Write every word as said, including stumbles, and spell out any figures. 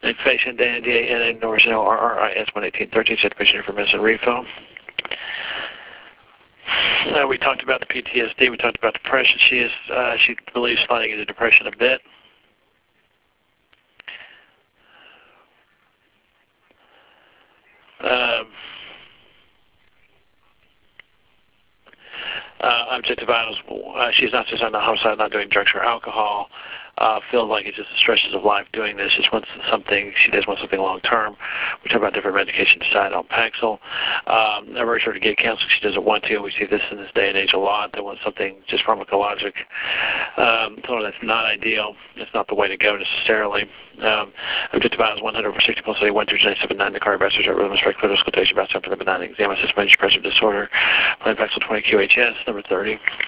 patient, D A N A, Norris, R R I S one eighteen thirteen, set patient for medicine refill. Uh, we talked about the P T S D. We talked about depression. She is, uh, she believes sliding into depression a bit. Um, uh, objective vitals. Uh, she's not just on the homicide, not doing drugs or alcohol. Uh, feels like it's just the stresses of life doing this. Just wants something, she does want something long term. We talk about different medications, decide on Paxil. Um, I urge her to get counseling. She doesn't want to. We see this in this day and age a lot. They want something just pharmacologic. Um, told her that's not ideal. It's not the way to go necessarily. Um, objective vitals one hundred over sixty plus eight, one two nine seven nine. The cardiovascular rhythm, respect, critical station, about something, the benign exam, assist, major depressive disorder. Plan Paxil twenty Q H S, number thirty.